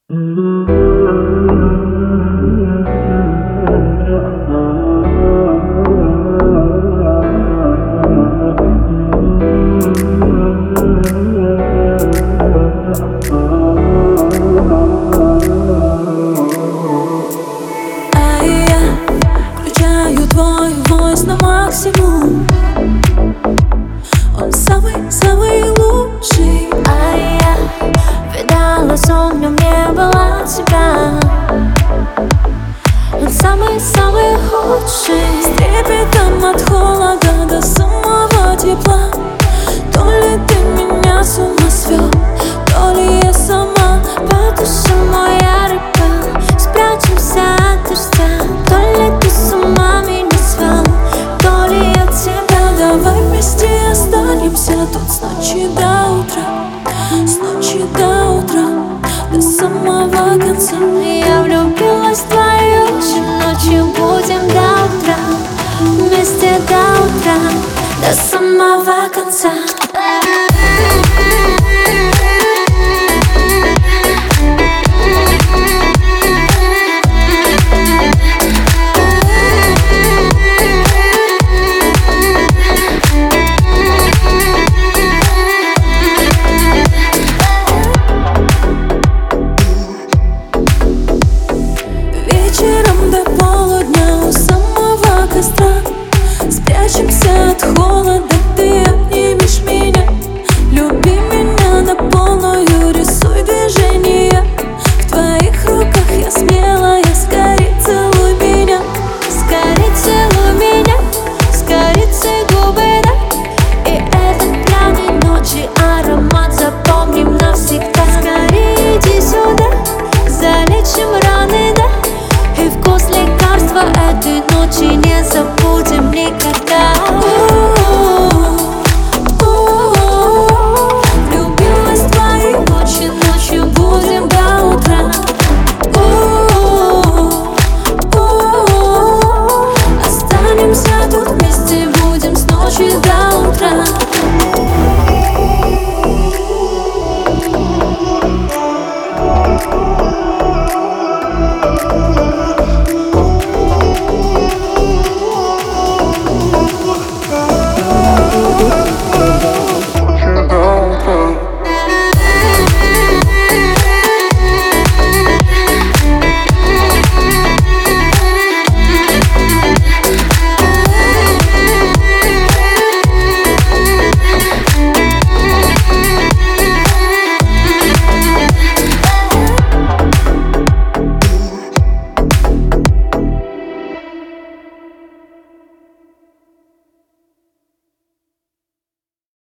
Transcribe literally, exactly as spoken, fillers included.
Твой войс на максимум, он самый-самый лучший. А я видала сон, в нем не было тебя. Он самый-самый худший. С трепетом от холода до самого тепла. То ли ты меня с ума свел, то ли я сама. Потуши мой ярый пыл, спрячемся от дождя. То ли ты с ума меня свел, то ли я тебя. Давай вместе останемся тут с ночи до утра, с ночи до утра, до самого конца. Я влюбилась в твою очи, ночью будем до утра, вместе до утра, до самого конца.